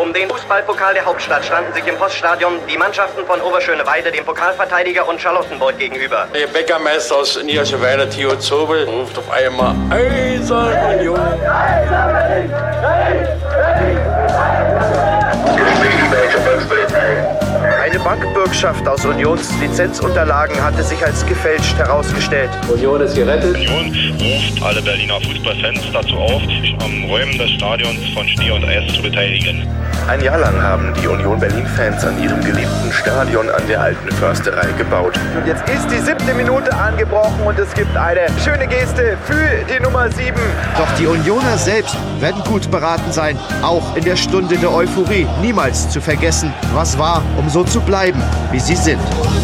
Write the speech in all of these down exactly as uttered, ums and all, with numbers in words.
Um den Fußballpokal der Hauptstadt standen sich im Poststadion die Mannschaften von Oberschöneweide, dem Pokalverteidiger, und Charlottenburg gegenüber. Der Bäckermeister aus Niederschöneweide, Theo Zobel, ruft auf einmal Eisern Union. Eine Bankbürgschaft aus Unions Lizenzunterlagen hatte sich als gefälscht herausgestellt. Union ist gerettet. Union ruft alle Berliner Fußballfans dazu auf, sich am Räumen des Stadions von Schnee und Eis zu beteiligen. Ein Jahr lang haben die Union Berlin-Fans an ihrem geliebten Stadion an der Alten Försterei gebaut. Und jetzt ist die siebte Minute angebrochen und es gibt eine schöne Geste für die Nummer sieben. Doch die Unioner selbst werden gut beraten sein, auch in der Stunde der Euphorie niemals zu vergessen, was war, um so zu bleiben, wie sie sind.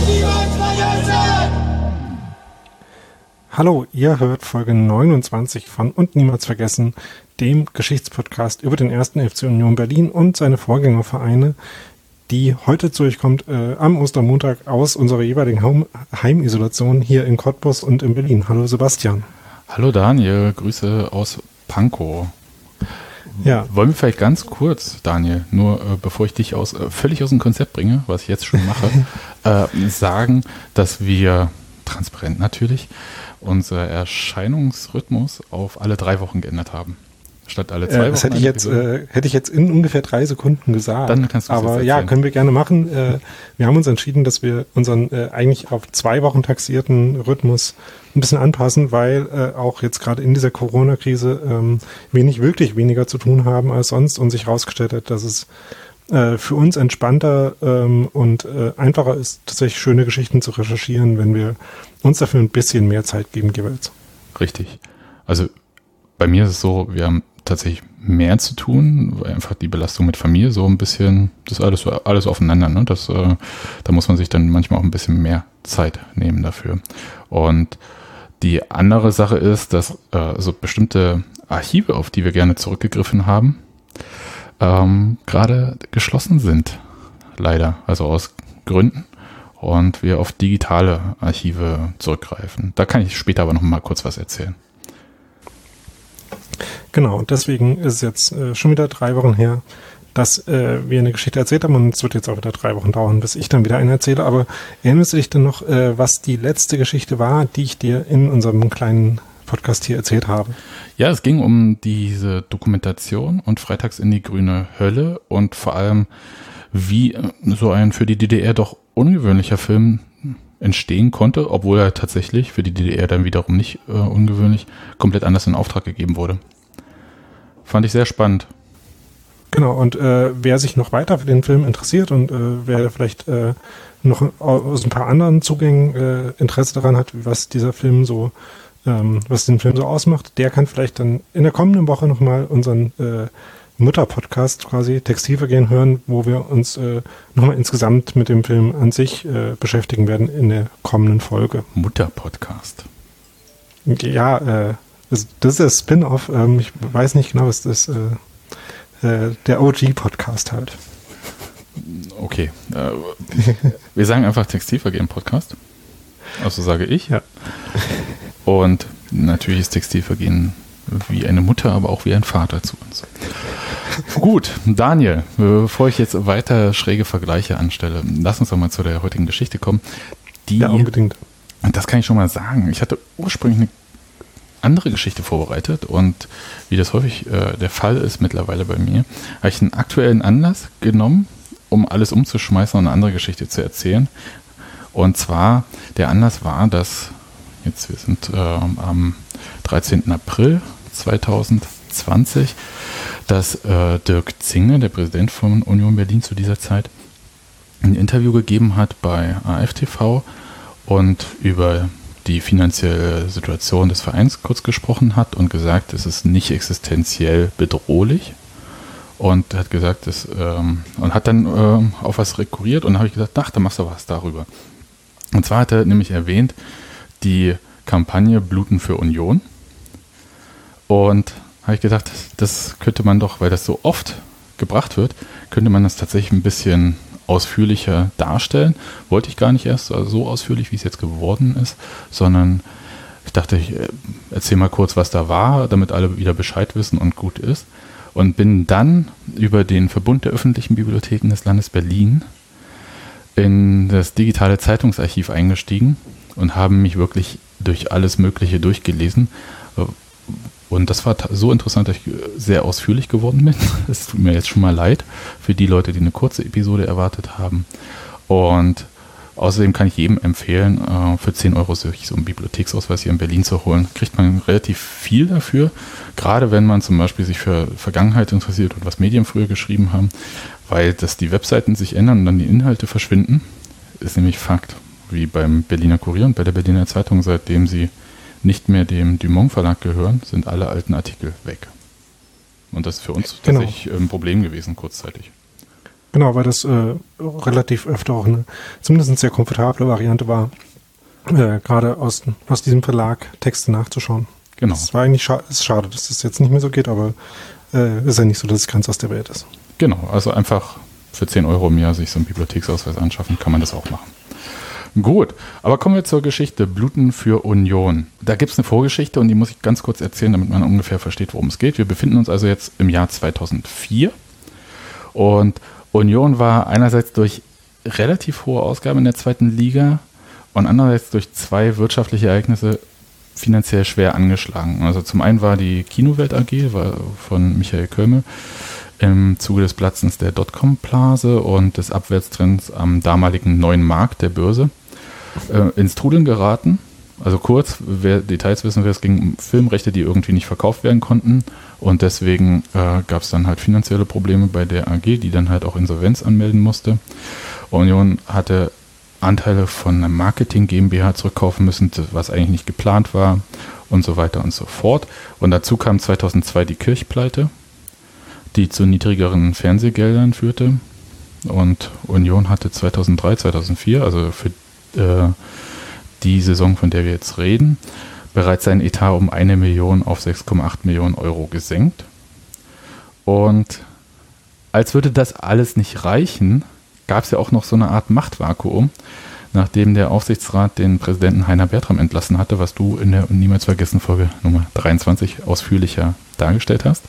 Hallo, ihr hört Folge neunundzwanzig von Und Niemals Vergessen, dem Geschichtspodcast über den ersten F C Union Berlin und seine Vorgängervereine, die heute zu euch kommt äh, am Ostermontag aus unserer jeweiligen Heim- Heimisolation hier in Cottbus und in Berlin. Hallo Sebastian. Hallo Daniel, Grüße aus Pankow. Ja. Wollen wir vielleicht ganz kurz, Daniel, nur äh, bevor ich dich aus, äh, völlig aus dem Konzept bringe, was ich jetzt schon mache, äh, sagen, dass wir transparent natürlich unser Erscheinungsrhythmus auf alle drei Wochen geändert haben. Statt alle zwei äh, Wochen. Das hätte ich jetzt, äh, hätte ich jetzt in ungefähr drei Sekunden gesagt. Dann kannst du es Aber jetzt ja, erzählen. können wir gerne machen. Äh, wir haben uns entschieden, dass wir unseren äh, eigentlich auf zwei Wochen taxierten Rhythmus ein bisschen anpassen, weil äh, auch jetzt gerade in dieser Corona-Krise ähm, wir nicht wirklich weniger zu tun haben als sonst und sich herausgestellt hat, dass es äh, für uns entspannter ähm, und äh, einfacher ist, tatsächlich schöne Geschichten zu recherchieren, wenn wir uns dafür ein bisschen mehr Zeit geben jeweils. Richtig. Also bei mir ist es so, wir haben tatsächlich mehr zu tun, weil einfach die Belastung mit Familie so ein bisschen, das ist alles so alles aufeinander, ne? Das, äh, da muss man sich dann manchmal auch ein bisschen mehr Zeit nehmen dafür. Und die andere Sache ist, dass äh, so bestimmte Archive, auf die wir gerne zurückgegriffen haben, ähm, gerade geschlossen sind, leider, also aus Gründen, und wir auf digitale Archive zurückgreifen. Da kann ich später aber noch mal kurz was erzählen. Genau, und deswegen ist es jetzt äh, schon wieder drei Wochen her, dass äh, wir eine Geschichte erzählt haben, und es wird jetzt auch wieder drei Wochen dauern, bis ich dann wieder eine erzähle. Aber erinnerst du dich denn noch, äh, was die letzte Geschichte war, die ich dir in unserem kleinen Podcast hier erzählt habe? Ja, es ging um diese Dokumentation und Freitags in die grüne Hölle und vor allem, wie so ein für die D D R doch ungewöhnlicher Film entstehen konnte, obwohl er tatsächlich für die D D R dann wiederum nicht äh, ungewöhnlich komplett anders in Auftrag gegeben wurde. Fand ich sehr spannend. Genau, und äh, wer sich noch weiter für den Film interessiert und äh, wer vielleicht äh, noch aus ein paar anderen Zugängen äh, Interesse daran hat, was dieser Film so, ähm, was den Film so ausmacht, der kann vielleicht dann in der kommenden Woche nochmal unseren äh, Mutter-Podcast quasi Textilvergehen hören, wo wir uns äh, nochmal insgesamt mit dem Film an sich äh, beschäftigen werden in der kommenden Folge. Mutter-Podcast. Ja, äh, das, das ist der Spin-off. Ähm, ich weiß nicht genau, was das äh, äh, der O G-Podcast halt. Okay. Äh, wir sagen einfach Textilvergehen-Podcast. Also sage ich. Ja. Und natürlich ist Textilvergehen wie eine Mutter, aber auch wie ein Vater zu uns. Gut, Daniel, bevor ich jetzt weiter schräge Vergleiche anstelle, lass uns doch mal zu der heutigen Geschichte kommen. Die, ja, unbedingt. Und das kann ich schon mal sagen. Ich hatte ursprünglich eine andere Geschichte vorbereitet und wie das häufig äh, der Fall ist mittlerweile bei mir, habe ich einen aktuellen Anlass genommen, um alles umzuschmeißen und eine andere Geschichte zu erzählen. Und zwar, der Anlass war, dass, jetzt wir sind äh, am dreizehnten April zweitausendzwanzig, dass äh, Dirk Zinge, der Präsident von Union Berlin zu dieser Zeit, ein Interview gegeben hat bei A F T V und über die finanzielle Situation des Vereins kurz gesprochen hat und gesagt, es ist nicht existenziell bedrohlich. Und er hat gesagt, das, ähm, und hat dann ähm, auf was rekurriert und dann habe ich gesagt, ach, da machst du was darüber. Und zwar hat er nämlich erwähnt, die Kampagne Bluten für Union. Und habe ich gedacht, das könnte man doch, weil das so oft gebracht wird, könnte man das tatsächlich ein bisschen ausführlicher darstellen. Wollte ich gar nicht erst so ausführlich, wie es jetzt geworden ist, sondern ich dachte, ich erzähle mal kurz, was da war, damit alle wieder Bescheid wissen und gut ist. und bin dann über den Verbund der öffentlichen Bibliotheken des Landes Berlin in das digitale Zeitungsarchiv eingestiegen und habe mich wirklich durch alles Mögliche durchgelesen. Und das war so interessant, dass ich sehr ausführlich geworden bin. Es tut mir jetzt schon mal leid für die Leute, die eine kurze Episode erwartet haben. Und außerdem kann ich jedem empfehlen, für zehn Euro sich so einen Bibliotheksausweis hier in Berlin zu holen. Kriegt man relativ viel dafür, gerade wenn man zum Beispiel sich für Vergangenheit interessiert und was Medien früher geschrieben haben, weil dass die Webseiten sich ändern und dann die Inhalte verschwinden, ist nämlich Fakt. Wie beim Berliner Kurier und bei der Berliner Zeitung, seitdem sie nicht mehr dem Dumont Verlag gehören, sind alle alten Artikel weg. Und das ist für uns genau. tatsächlich ein Problem gewesen, kurzzeitig. Genau, weil das äh, relativ öfter auch eine, zumindest eine sehr komfortable Variante war, äh, gerade aus, aus diesem Verlag Texte nachzuschauen. Genau. Es war eigentlich scha- ist schade, dass das jetzt nicht mehr so geht, aber äh, ist ja nicht so, dass es ganz aus der Welt ist. Genau, also einfach für zehn Euro im Jahr sich so einen Bibliotheksausweis anschaffen, kann man das auch machen. Gut, aber kommen wir zur Geschichte Bluten für Union. Da gibt es eine Vorgeschichte und die muss ich ganz kurz erzählen, damit man ungefähr versteht, worum es geht. Wir befinden uns also jetzt im Jahr zweitausendvier und Union war einerseits durch relativ hohe Ausgaben in der zweiten Liga und andererseits durch zwei wirtschaftliche Ereignisse finanziell schwer angeschlagen. Also zum einen war die Kinowelt A G war von Michael Kölmel im Zuge des Platzens der Dotcom-Blase und des Abwärtstrends am damaligen neuen Markt der Börse äh, ins Trudeln geraten. Also kurz, wer Details wissen will, es ging um Filmrechte, die irgendwie nicht verkauft werden konnten und deswegen äh, gab es dann halt finanzielle Probleme bei der A G, die dann halt auch Insolvenz anmelden musste. Union hatte Anteile von einer Marketing GmbH zurückkaufen müssen, was eigentlich nicht geplant war und so weiter und so fort. Und dazu kam zweitausendzwei die Kirchpleite, die zu niedrigeren Fernsehgeldern führte. Und Union hatte zweitausenddrei, zweitausendvier, also für äh, die Saison, von der wir jetzt reden, bereits seinen Etat um eine Million auf sechs Komma acht Millionen Euro gesenkt. Und als würde das alles nicht reichen, gab es ja auch noch so eine Art Machtvakuum, nachdem der Aufsichtsrat den Präsidenten Heiner Bertram entlassen hatte, was du in der Niemals vergessen Folge Nummer dreiundzwanzig ausführlicher dargestellt hast.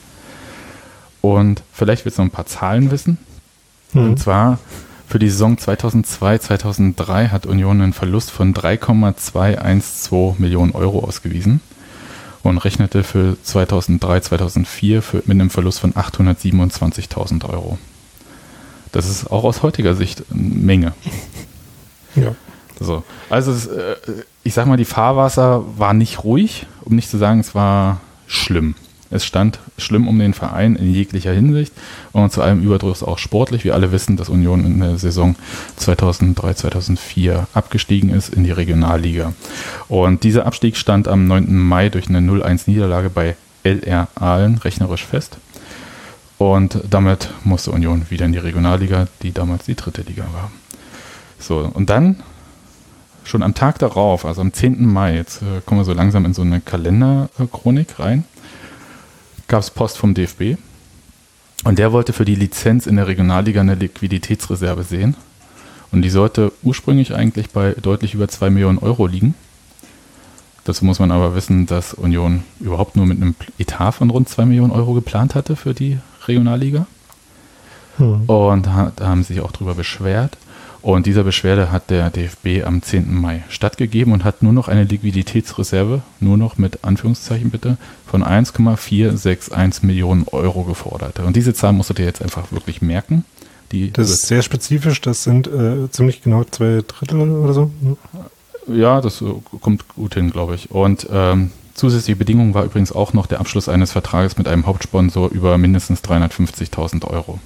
Und vielleicht willst du noch ein paar Zahlen wissen. Mhm. Und zwar für die Saison zweitausendzwei, zweitausenddrei hat Union einen Verlust von drei Komma zweihundertzwölf Millionen Euro ausgewiesen und rechnete für zweitausenddrei, zweitausendvier für, mit einem Verlust von achthundertsiebenundzwanzigtausend Euro. Das ist auch aus heutiger Sicht eine Menge. Ja. So. Also es, ich sag mal, die Fahrwasser war nicht ruhig, um nicht zu sagen, es war schlimm. Es stand schlimm um den Verein in jeglicher Hinsicht und zu allem Überdruss auch sportlich. Wir alle wissen, dass Union in der Saison zweitausenddrei, zweitausendvier abgestiegen ist in die Regionalliga. Und dieser Abstieg stand am neunten Mai durch eine null eins Niederlage bei L R Aalen rechnerisch fest. Und damit musste Union wieder in die Regionalliga, die damals die dritte Liga war. So, und dann schon am Tag darauf, also am zehnten Mai, jetzt äh, kommen wir so langsam in so eine Kalenderchronik rein, gab es Post vom D F B und der wollte für die Lizenz in der Regionalliga eine Liquiditätsreserve sehen und die sollte ursprünglich eigentlich bei deutlich über zwei Millionen Euro liegen. Dazu muss man aber wissen, dass Union überhaupt nur mit einem Etat von rund zwei Millionen Euro geplant hatte für die Regionalliga. Hm. Und da haben sie sich auch drüber beschwert. Und dieser Beschwerde hat der D F B am zehnten Mai stattgegeben und hat nur noch eine Liquiditätsreserve, nur noch mit Anführungszeichen bitte, von eins Komma vier sechs eins Millionen Euro gefordert. Und diese Zahl musst du dir jetzt einfach wirklich merken. Die das ist sehr spezifisch, das sind äh, ziemlich genau zwei Drittel oder so. Ja, das kommt gut hin, glaube ich. Und ähm, zusätzliche Bedingung war übrigens auch noch der Abschluss eines Vertrages mit einem Hauptsponsor über mindestens dreihundertfünfzigtausend Euro.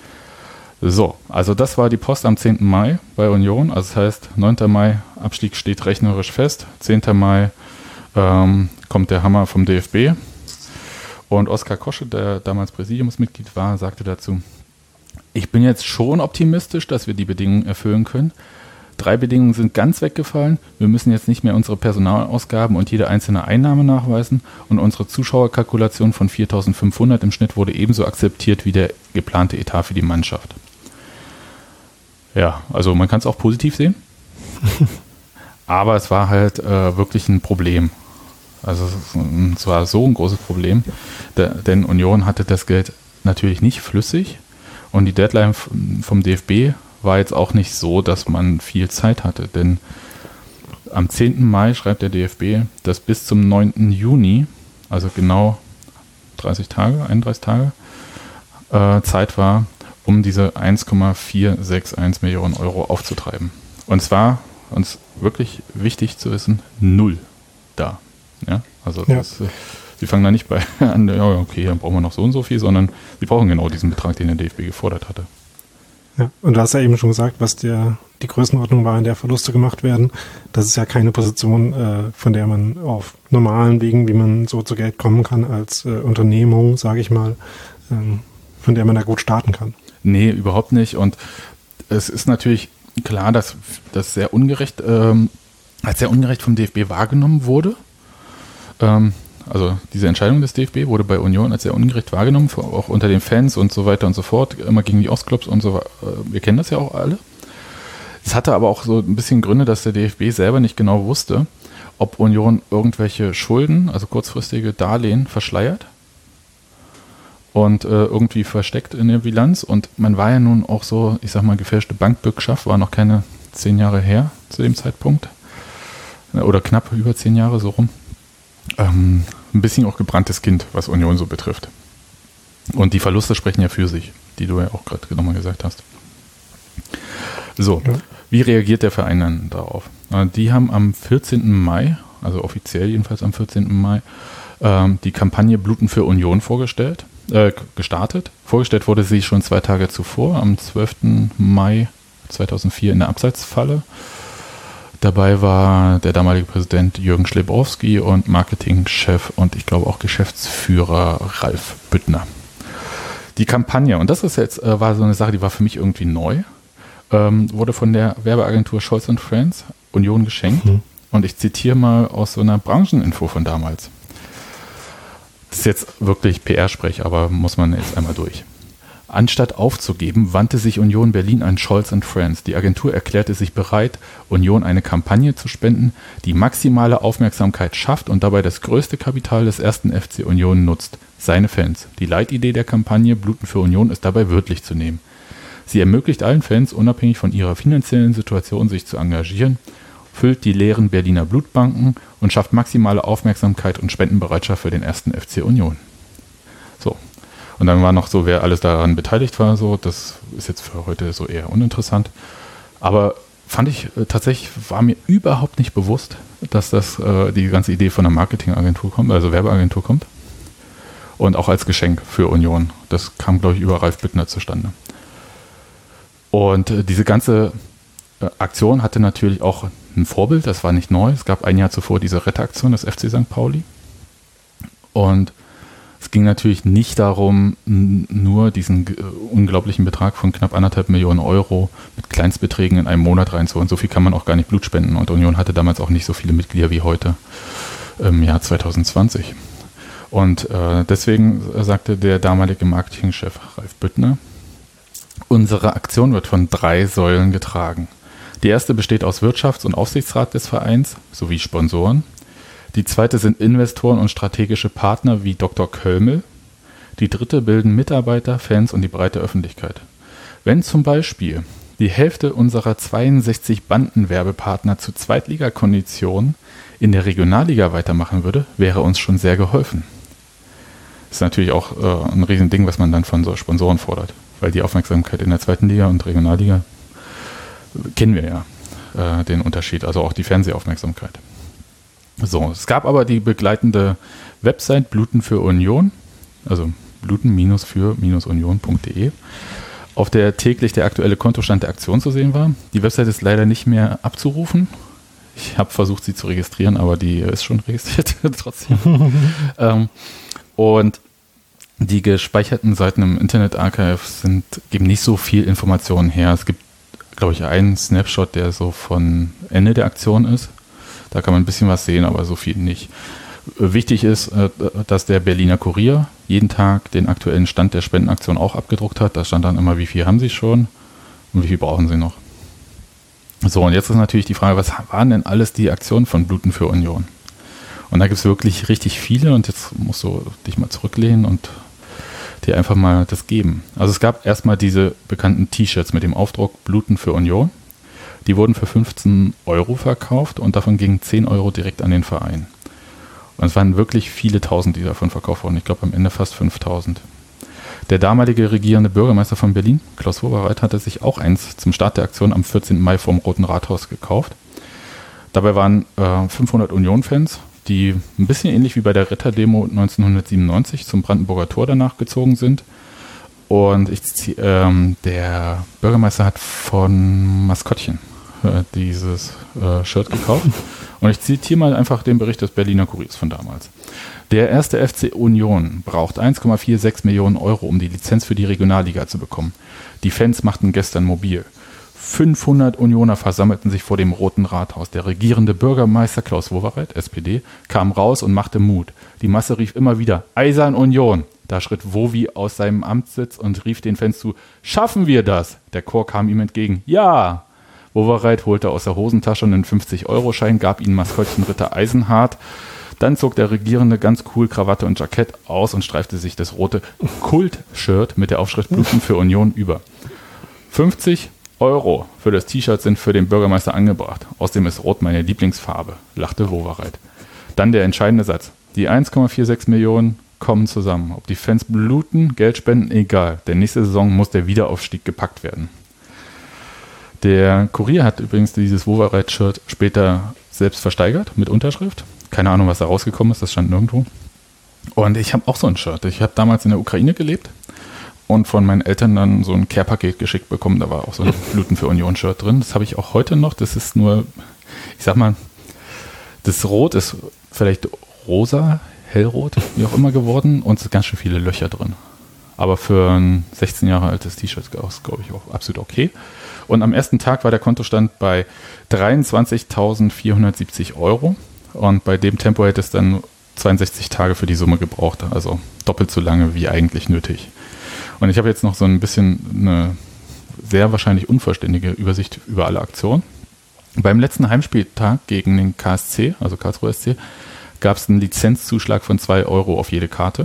So, also das war die Post am zehnten Mai bei Union. Also das heißt, neunten Mai, Abstieg steht rechnerisch fest. zehnten Mai ähm, kommt der Hammer vom D F B. Und Oskar Kosche, der damals Präsidiumsmitglied war, sagte dazu, ich bin jetzt schon optimistisch, dass wir die Bedingungen erfüllen können. Drei Bedingungen sind ganz weggefallen. Wir müssen jetzt nicht mehr unsere Personalausgaben und jede einzelne Einnahme nachweisen. Und unsere Zuschauerkalkulation von viertausendfünfhundert im Schnitt wurde ebenso akzeptiert wie der geplante Etat für die Mannschaft. Ja, also man kann es auch positiv sehen. Aber es war halt äh, wirklich ein Problem. Also es war so ein großes Problem, da, denn Union hatte das Geld natürlich nicht flüssig und die Deadline vom D F B war jetzt auch nicht so, dass man viel Zeit hatte, denn am zehnten Mai schreibt der D F B, dass bis zum neunten Juni, also genau dreißig Tage, einunddreißig Tage, äh, Zeit war, um diese eins Komma vier sechs eins Millionen Euro aufzutreiben. Und zwar, uns wirklich wichtig zu wissen, null da. Ja, also ja. Das, sie fangen da nicht bei an, ja, okay, dann brauchen wir noch so und so viel, sondern sie brauchen genau diesen Betrag, den der D F B gefordert hatte. Ja, und du hast ja eben schon gesagt, was der, die Größenordnung war, in der Verluste gemacht werden. Das ist ja keine Position, äh, von der man auf normalen Wegen, wie man so zu Geld kommen kann, als äh, Unternehmung, sage ich mal, ähm, von der man da gut starten kann. Nee, überhaupt nicht. Und es ist natürlich klar, dass das sehr ungerecht, ähm, als sehr ungerecht vom D F B wahrgenommen wurde. Ähm, also diese Entscheidung des D F B wurde bei Union als sehr ungerecht wahrgenommen, auch unter den Fans und so weiter und so fort, immer gegen die Ostclubs und so weiter. Wir kennen das ja auch alle. Es hatte aber auch so ein bisschen Gründe, dass der D F B selber nicht genau wusste, ob Union irgendwelche Schulden, also kurzfristige Darlehen, verschleiert und äh, irgendwie versteckt in der Bilanz. Und man war ja nun auch so, ich sag mal, gefälschte Bankbürgschaft, war noch keine zehn Jahre her zu dem Zeitpunkt. Oder knapp über zehn Jahre so rum. Ähm, ein bisschen auch gebranntes Kind, was Union so betrifft. Und die Verluste sprechen ja für sich, die du ja auch gerade nochmal gesagt hast. So, ja. Wie reagiert der Verein dann darauf? Äh, die haben am vierzehnten Mai, also offiziell jedenfalls am vierzehnten Mai, ähm, die Kampagne Bluten für Union vorgestellt, äh, gestartet. Vorgestellt wurde sie schon zwei Tage zuvor, am zwölften Mai zweitausendvier in der Abseitsfalle. Dabei war der damalige Präsident Jürgen Schlebowski und Marketingchef und ich glaube auch Geschäftsführer Ralf Büttner. Die Kampagne, und das ist jetzt, äh, war so eine Sache, die war für mich irgendwie neu, ähm, wurde von der Werbeagentur Scholz and Friends Union geschenkt. Mhm. Und ich zitiere mal aus so einer Brancheninfo von damals. Das ist jetzt wirklich P R-Sprech, aber muss man jetzt einmal durch. Anstatt aufzugeben, wandte sich Union Berlin an Scholz and Friends. Die Agentur erklärte sich bereit, Union eine Kampagne zu spenden, die maximale Aufmerksamkeit schafft und dabei das größte Kapital des ersten F C Union nutzt, seine Fans. Die Leitidee der Kampagne Bluten für Union ist dabei wörtlich zu nehmen. Sie ermöglicht allen Fans, unabhängig von ihrer finanziellen Situation, sich zu engagieren, füllt die leeren Berliner Blutbanken und schafft maximale Aufmerksamkeit und Spendenbereitschaft für den ersten F C Union. So. Und dann war noch so, wer alles daran beteiligt war, so, das ist jetzt für heute so eher uninteressant. Aber fand ich äh, tatsächlich, war mir überhaupt nicht bewusst, dass das äh, die ganze Idee von einer Marketingagentur kommt, also Werbeagentur kommt. Und auch als Geschenk für Union. Das kam, glaube ich, über Ralf Büttner zustande. Und äh, diese ganze äh, Aktion hatte natürlich auch ein Vorbild, das war nicht neu. Es gab ein Jahr zuvor diese Retteraktion des F C Sankt Pauli. Und es ging natürlich nicht darum, nur diesen äh, unglaublichen Betrag von knapp anderthalb Millionen Euro mit Kleinstbeträgen in einem Monat reinzuholen. So viel kann man auch gar nicht Blut spenden. Und Union hatte damals auch nicht so viele Mitglieder wie heute im Jahr zwanzig zwanzig. Und äh, deswegen sagte der damalige Marketingchef Ralf Büttner, unsere Aktion wird von drei Säulen getragen. Die erste besteht aus Wirtschafts- und Aufsichtsrat des Vereins sowie Sponsoren. Die zweite sind Investoren und strategische Partner wie Doktor Kölmel. Die dritte bilden Mitarbeiter, Fans und die breite Öffentlichkeit. Wenn zum Beispiel die Hälfte unserer zweiundsechzig Bandenwerbepartner zu Zweitligakonditionen in der Regionalliga weitermachen würde, wäre uns schon sehr geholfen. Das ist natürlich auch äh, ein Riesending, was man dann von so Sponsoren fordert, weil die Aufmerksamkeit in der zweiten Liga und Regionalliga kennen wir ja, äh, den Unterschied, also auch die Fernsehaufmerksamkeit. So, es gab aber die begleitende Website Bluten für Union, also bluten für union punkt de, auf der täglich der aktuelle Kontostand der Aktion zu sehen war. Die Website ist leider nicht mehr abzurufen. Ich habe versucht, sie zu registrieren, aber die ist schon registriert trotzdem. ähm, und die gespeicherten Seiten im Internet Archive sind, geben nicht so viel Informationen her. Es gibt, glaube ich, einen Snapshot, der so von Ende der Aktion ist. Da kann man ein bisschen was sehen, aber so viel nicht. Wichtig ist, dass der Berliner Kurier jeden Tag den aktuellen Stand der Spendenaktion auch abgedruckt hat. Da stand dann immer, wie viel haben Sie schon und wie viel brauchen Sie noch. So, und jetzt ist natürlich die Frage, was waren denn alles die Aktionen von Bluten für Union? Und da gibt es wirklich richtig viele und jetzt musst du dich mal zurücklehnen und die einfach mal das geben. Also es gab erstmal diese bekannten T-Shirts mit dem Aufdruck Bluten für Union. Die wurden für fünfzehn Euro verkauft und davon gingen zehn Euro direkt an den Verein. Und es waren wirklich viele Tausend, die davon verkauft wurden. Ich glaube am Ende fast fünftausend. Der damalige regierende Bürgermeister von Berlin, Klaus Wowereit, hatte sich auch eins zum Start der Aktion am vierzehnten Mai vom Roten Rathaus gekauft. Dabei waren äh, fünfhundert Union-Fans, die ein bisschen ähnlich wie bei der Retter-Demo neunzehnhundertsiebenundneunzig zum Brandenburger Tor danach gezogen sind. Und ich, ähm, der Bürgermeister hat von Maskottchen äh, dieses äh, Shirt gekauft. Und ich zitiere mal einfach den Bericht des Berliner Kuriers von damals. Der erste F C Union braucht eins Komma sechsundvierzig Millionen Euro, um die Lizenz für die Regionalliga zu bekommen. Die Fans machten gestern mobil. fünfhundert Unioner versammelten sich vor dem Roten Rathaus. Der regierende Bürgermeister Klaus Wowereit, S P D, kam raus und machte Mut. Die Masse rief immer wieder, Eisern Union. Da schritt Wowi aus seinem Amtssitz und rief den Fans zu, schaffen wir das? Der Chor kam ihm entgegen, ja. Wowereit holte aus der Hosentasche einen fünfzig-Euro-Schein, gab ihnen Maskottchen Ritter Eisenhardt. Dann zog der Regierende ganz cool Krawatte und Jackett aus und streifte sich das rote Kult-Shirt mit der Aufschrift Bluten für Union über. fünfzig Euro für das T-Shirt sind für den Bürgermeister angebracht. Außerdem ist Rot meine Lieblingsfarbe, lachte Wowereit. Dann der entscheidende Satz. Die eins Komma sechsundvierzig Millionen kommen zusammen. Ob die Fans bluten, Geld spenden, egal. Denn nächste Saison muss der Wiederaufstieg gepackt werden. Der Kurier hat übrigens dieses Wowereit-Shirt später selbst versteigert mit Unterschrift. Keine Ahnung, was da rausgekommen ist, das stand nirgendwo. Und ich habe auch so ein Shirt. Ich habe damals in der Ukraine gelebt und von meinen Eltern dann so ein Care-Paket geschickt bekommen. Da war auch so ein Bluten für Union-Shirt drin. Das habe ich auch heute noch. Das ist nur, ich sag mal, das Rot ist vielleicht rosa, hellrot, wie auch immer geworden und es sind ganz schön viele Löcher drin. Aber für ein sechzehn Jahre altes T-Shirt ist das, glaube ich, auch absolut okay. Und am ersten Tag war der Kontostand bei dreiundzwanzigtausendvierhundertsiebzig Euro. Und bei dem Tempo hätte es dann zweiundsechzig Tage für die Summe gebraucht. Also doppelt so lange wie eigentlich nötig. Und ich habe jetzt noch so ein bisschen eine sehr wahrscheinlich unvollständige Übersicht über alle Aktionen. Beim letzten Heimspieltag gegen den K S C, also Karlsruhe S C, gab es einen Lizenzzuschlag von zwei Euro auf jede Karte.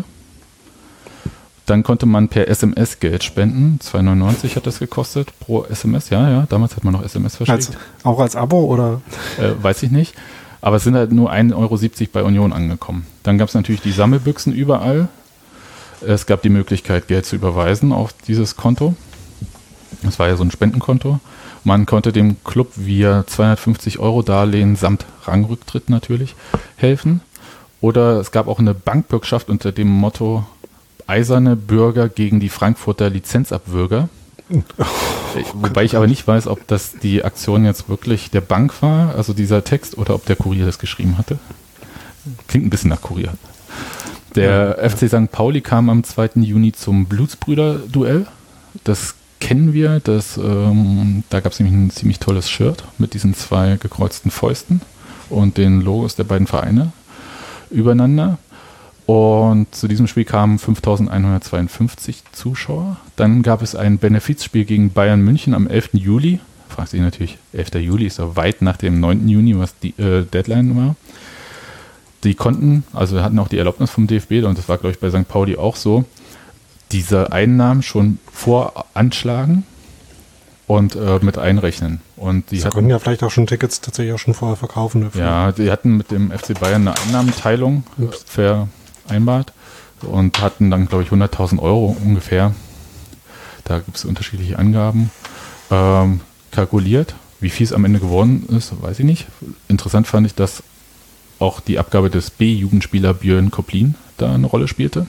Dann konnte man per S M S Geld spenden. zwei neunundneunzig hat das gekostet pro S M S. Ja, ja, damals hat man noch S M S verschickt. Als, auch als Abo oder? Äh, weiß ich nicht. Aber es sind halt nur ein Euro siebzig bei Union angekommen. Dann gab es natürlich die Sammelbüchsen überall. Es gab die Möglichkeit, Geld zu überweisen auf dieses Konto. Das war ja so ein Spendenkonto. Man konnte dem Club via zweihundertfünfzig Euro Darlehen samt Rangrücktritt natürlich helfen. Oder es gab auch eine Bankbürgschaft unter dem Motto Eiserne Bürger gegen die Frankfurter Lizenzabwürger. Oh, Wobei ich aber nicht weiß, ob das die Aktion jetzt wirklich der Bank war, also dieser Text, oder ob der Kurier das geschrieben hatte. Klingt ein bisschen nach Kurier. Der ja, F C Sankt Pauli kam am zweiten Juni zum Blutsbrüder-Duell. Das kennen wir. Das, ähm, da gab es nämlich ein ziemlich tolles Shirt mit diesen zwei gekreuzten Fäusten und den Logos der beiden Vereine übereinander. Und zu diesem Spiel kamen fünftausendeinhundertzweiundfünfzig Zuschauer. Dann gab es ein Benefizspiel gegen Bayern München am elften Juli. Fragt sich natürlich, elfter Juli ist ja weit nach dem neunten Juni, was die äh, Deadline war. Die konnten, also hatten auch die Erlaubnis vom D F B, und das war, glaube ich, bei Sankt Pauli auch so, diese Einnahmen schon voranschlagen und äh, mit einrechnen. Und die Sie hatten, konnten ja vielleicht auch schon Tickets tatsächlich auch schon vorher verkaufen dafür. Ja, die hatten mit dem F C Bayern eine Einnahmenteilung Ups. vereinbart und hatten dann, glaube ich, hunderttausend Euro ungefähr. Da gibt es unterschiedliche Angaben. Ähm, kalkuliert. Wie viel es am Ende geworden ist, weiß ich nicht. Interessant fand ich, dass auch die Abgabe des B-Jugendspieler Björn Koplin da eine Rolle spielte.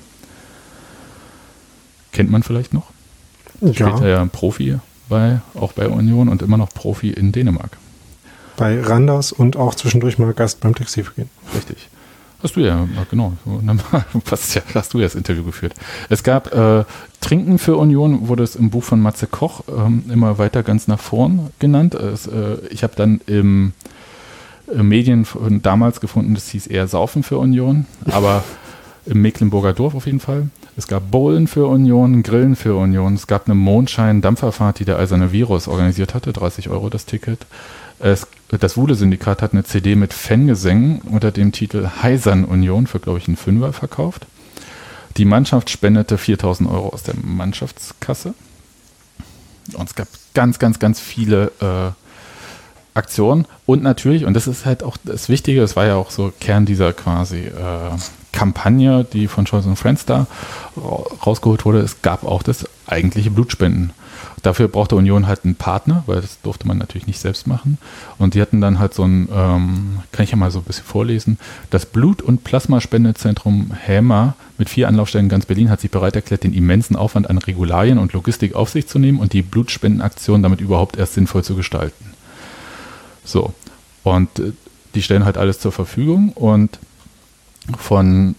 Kennt man vielleicht noch? Ja. Später ja Profi bei, auch bei Union und immer noch Profi in Dänemark. Bei Randers und auch zwischendurch mal Gast beim Textilvergehen. Richtig. Hast du ja, genau, hast, ja, hast du ja das Interview geführt. Es gab äh, Trinken für Union, wurde es im Buch von Matze Koch ähm, immer weiter ganz nach vorn genannt. Es, äh, ich habe dann im äh, Medien von damals gefunden, das hieß eher Saufen für Union, aber im Mecklenburger Dorf auf jeden Fall. Es gab Bowlen für Union, Grillen für Union. Es gab eine Mondschein-Dampferfahrt, die der Eiserne Virus organisiert hatte, dreißig Euro das Ticket. Es, das Wuhle-Syndikat hat eine C D mit Fangesängen unter dem Titel Heisern Union für, glaube ich, einen Fünfer verkauft. Die Mannschaft spendete viertausend Euro aus der Mannschaftskasse. Und es gab ganz, ganz, ganz viele äh, Aktionen. Und natürlich, und das ist halt auch das Wichtige, das war ja auch so Kern dieser quasi äh, Kampagne, die von Scholz und Friends da rausgeholt wurde, es gab auch das eigentliche Blutspenden. Dafür brauchte Union halt einen Partner, weil das durfte man natürlich nicht selbst machen. Und die hatten dann halt so ein, ähm, kann ich ja mal so ein bisschen vorlesen, das Blut- und Plasmaspendezentrum HEMA mit vier Anlaufstellen in ganz Berlin hat sich bereit erklärt, den immensen Aufwand an Regularien und Logistik auf sich zu nehmen und die Blutspendenaktion damit überhaupt erst sinnvoll zu gestalten. So, und äh, die stellen halt alles zur Verfügung und von,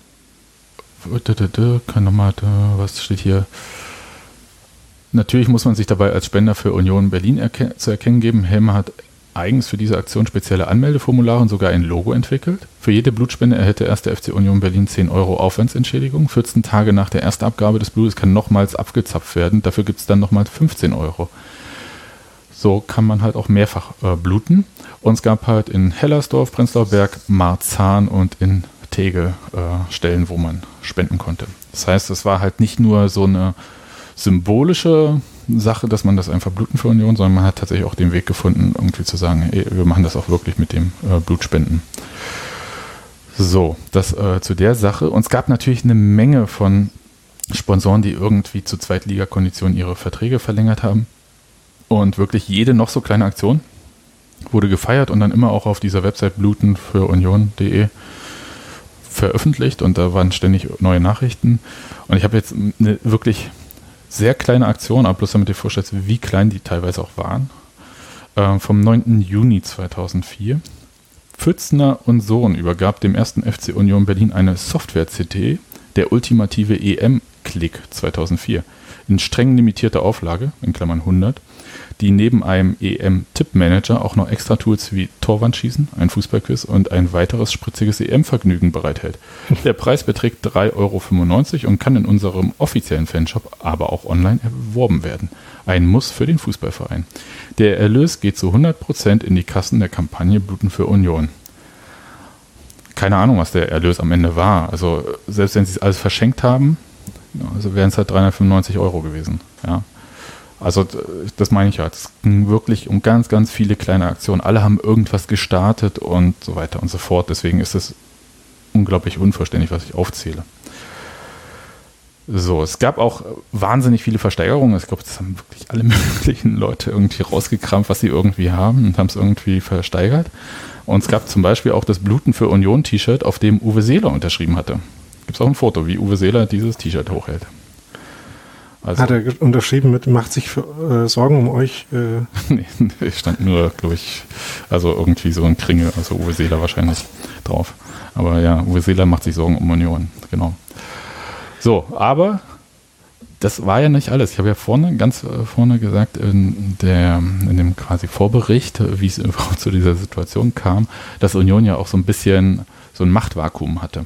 kann nochmal, was steht hier? Natürlich muss man sich dabei als Spender für Union Berlin erke- zu erkennen geben. HEMA hat eigens für diese Aktion spezielle Anmeldeformulare und sogar ein Logo entwickelt. Für jede Blutspende erhält der erste F C Union Berlin zehn Euro Aufwandsentschädigung. vierzehn Tage nach der Erstabgabe des Blutes kann nochmals abgezapft werden. Dafür gibt es dann nochmals fünfzehn Euro. So kann man halt auch mehrfach äh, bluten. Und es gab halt in Hellersdorf, Prenzlauer Berg, Marzahn und in Tegel äh, Stellen, wo man spenden konnte. Das heißt, es war halt nicht nur so eine symbolische Sache, dass man das einfach bluten für Union, sondern man hat tatsächlich auch den Weg gefunden, irgendwie zu sagen, ey, wir machen das auch wirklich mit dem äh, Blutspenden. So, das äh, zu der Sache. Und es gab natürlich eine Menge von Sponsoren, die irgendwie zu Zweitliga-Konditionen ihre Verträge verlängert haben. Und wirklich jede noch so kleine Aktion wurde gefeiert und dann immer auch auf dieser Website bluten für union punkt de veröffentlicht und da waren ständig neue Nachrichten. Und ich habe jetzt eine wirklich sehr kleine Aktion, aber bloß damit ihr vorstellt, wie klein die teilweise auch waren, äh, vom neunten Juni zweitausendvier. Pfützner und Sohn übergab dem ersten F C Union Berlin eine Software-C D, der ultimative E M-Klick zweitausendvier, in streng limitierter Auflage, in Klammern hundert, die neben einem E M-Tippmanager auch noch extra Tools wie Torwandschießen, ein Fußballquiz und ein weiteres spritziges E M-Vergnügen bereithält. Der Preis beträgt drei Euro fünfundneunzig und kann in unserem offiziellen Fanshop, aber auch online erworben werden. Ein Muss für den Fußballverein. Der Erlös geht zu hundert Prozent in die Kassen der Kampagne Bluten für Union. Keine Ahnung, was der Erlös am Ende war. Also selbst wenn sie es alles verschenkt haben, also wären es halt dreihundertfünfundneunzig Euro gewesen. Ja. Also das meine ich ja, es ging wirklich um ganz, ganz viele kleine Aktionen. Alle haben irgendwas gestartet und so weiter und so fort. Deswegen ist es unglaublich unvollständig, was ich aufzähle. So, es gab auch wahnsinnig viele Versteigerungen. Ich glaube, das haben wirklich alle möglichen Leute irgendwie rausgekramt, was sie irgendwie haben und haben es irgendwie versteigert. Und es gab zum Beispiel auch das Bluten für Union T-Shirt, auf dem Uwe Seeler unterschrieben hatte. Gibt es auch ein Foto, wie Uwe Seeler dieses T-Shirt hochhält. Also, hat er unterschrieben mit, macht sich für, äh, Sorgen um euch? Äh. nee, stand nur, glaube ich, also irgendwie so ein Kringel, also Uwe Seeler wahrscheinlich drauf. Aber ja, Uwe Seeler macht sich Sorgen um Union, genau. So, aber das war ja nicht alles. Ich habe ja vorne, ganz vorne gesagt, in, der, in dem quasi Vorbericht, wie es überhaupt zu dieser Situation kam, dass Union ja auch so ein bisschen so ein Machtvakuum hatte.